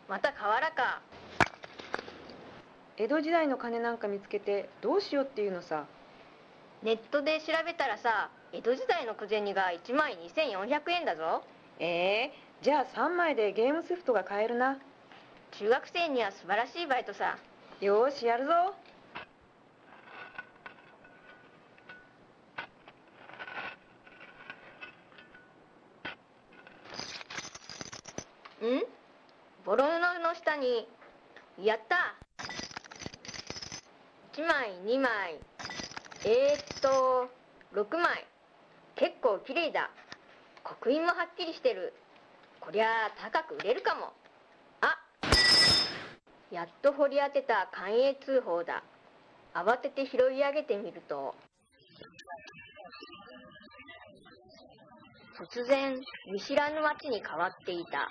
また河原か。 江戸時代の金なんか見つけてどうしようっていうのさ。 ネットで調べたらさ、江戸時代の小銭が1枚2400円だぞ。 じゃあ3枚でゲームソフトが買えるな。 中学生には素晴らしいバイトさ。 よーし、やるぞ。 ボロ布の下に、やった。1枚、2枚、6枚。結構きれいだ。刻印もはっきりしてる。こりゃあ高く売れるかも。あ、やっと掘り当てた官営通報だ。慌てて拾い上げてみると、突然見知らぬ町に変わっていた。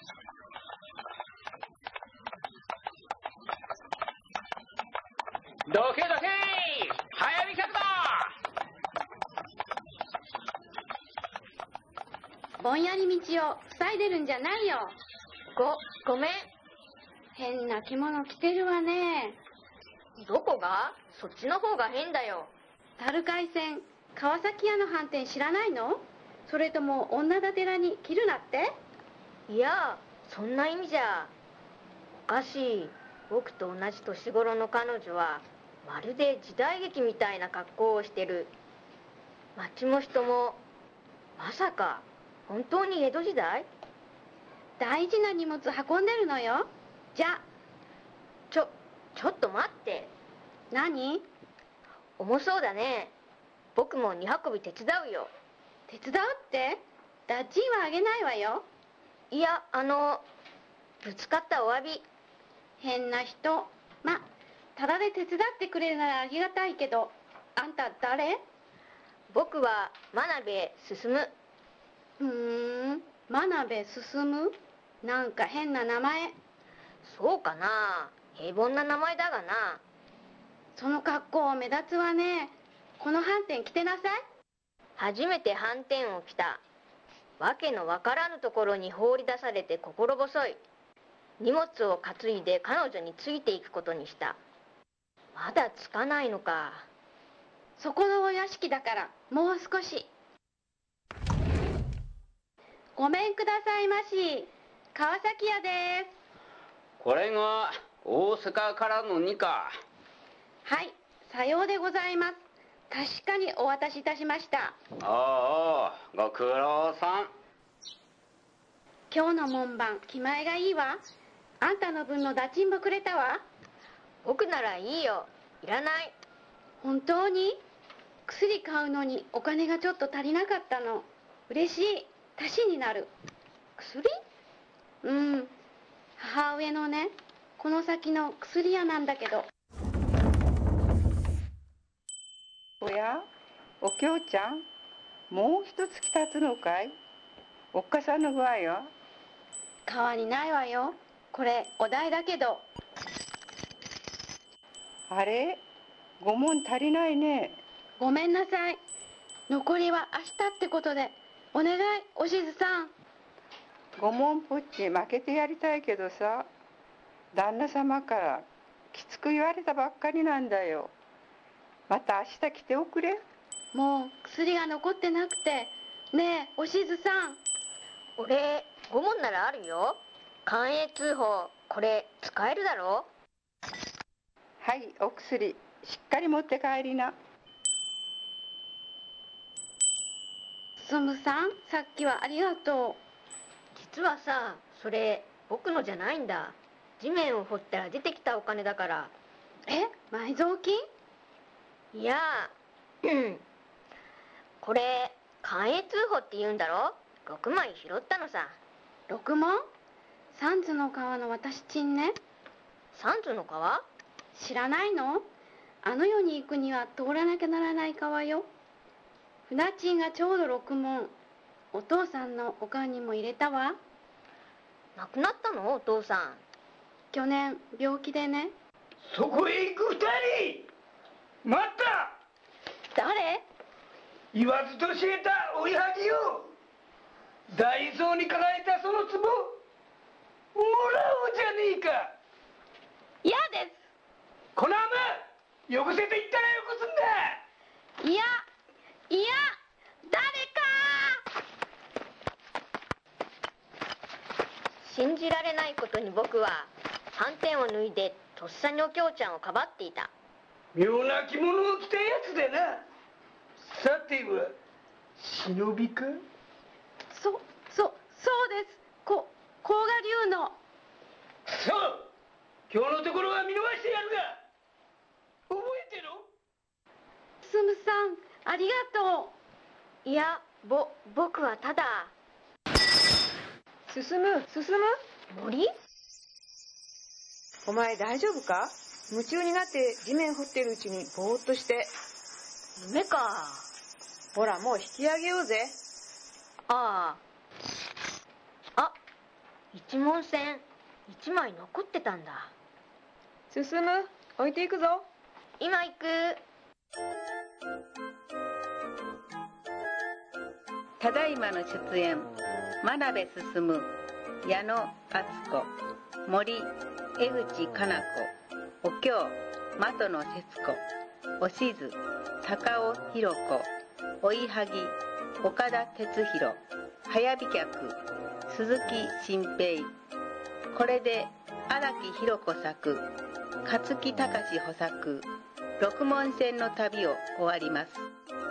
どけどけ、早見客だ。 ぼんやり道を塞いでるんじゃないよ。 ごめん。 変な着物着てるわね。 どこが？そっちの方が変だよ。 樽海線川崎屋の飯店知らないの？それとも女だてらに着るなって？ いや、そんな意味じゃ。おかしい。僕と同じ年頃の彼女はまるで時代劇みたいな格好をしてる。街も人も、まさか本当に江戸時代？ 大事な荷物運んでるのよ。じゃ。 ちょっと待って。 何？ 重そうだね。僕も荷運び手伝うよ。 手伝うって？ダッチンはあげないわよ。 いや、ぶつかったお詫び。 変な人。ただで手伝ってくれるならありがたいけど、あんた誰？ 僕は真鍋進。 真鍋進？なんか変な名前。 そうかな。平凡な名前だがな。 その格好目立つわね。この飯店来てなさい。 初めて飯店を来た。わけのわからぬところに放り出されて心細い。荷物を担いで彼女についていくことにした。まだ着かないのか。 そこのお屋敷だからもう少し。ごめんくださいまし。川崎屋です。 これが大阪からの荷か。 はい、さようでございます。確かにお渡しいたしました。 おうご苦労さん。 今日の門番気前がいいわ。あんたの分の駄賃もくれたわ。 僕ならいいよ。いらない。 本当に？薬買うのにお金がちょっと足りなかったの。嬉しい。足しになる。 薬？ 母上のね、この先の薬屋なんだけど。 おや、お京ちゃん、もう一月経つのかい？おっかさんの具合は？ 変わりないわよ。これお代だけど。 あれ、5文足りないね。 ごめんなさい。残りは明日ってことで。お願い、おしずさん。 5文ぽっち負けてやりたいけどさ、旦那様からきつく言われたばっかりなんだよ。また明日来ておくれ。 もう薬が残ってなくて。ねえ、おしずさん。 俺、5文ならあるよ。官営通報、これ使えるだろ？ はい、お薬、しっかり持って帰りな。 進さん、さっきはありがとう。 実はさ、それ僕のじゃないんだ。地面を掘ったら出てきたお金だから。 埋蔵金？ いや、これ官営通報って言うんだろ。6枚拾ったのさ。 6文？三途の川の渡し賃ね。 三途の川？ 知らないの？あの世に行くには通らなきゃならない川よ。船賃がちょうど6文。お父さんのおかんにも入れたわ。 亡くなったの？お父さん。 去年病気でね。 そこへ行く2人、待った。 誰？ 言わずと教えた追いはぎよ。大蔵に抱えたその壺、 もらおうじゃねえか。 嫌でこの雨よこせと言ったらよこすんだ。 す。いや誰か。 信じられないことに僕ははんてんを脱いでとっさにお京ちゃんをかばっていた。 妙な着物を着たやつでな。さては忍びか。 そうです。甲賀流の。 そう、今日のところは見逃してやるが覚えてろ。 進さん、ありがといや、僕はただ。 進む森？ お前大丈夫か？夢中になって地面掘ってるうちにぼーっとして。 夢か。 ほらもう引き上げようぜ。 あ、一文銭1枚残ってたんだ。 進置いていくぞ。 今行く。 ただいまの出演、真鍋進、矢野敦子、森江口かな子、お京的野節子、おしず坂尾弘子、おいはぎ岡田哲弘、早飛脚鈴木新平。これで荒木博子作、勝木隆補作、六文銭の旅を終わります。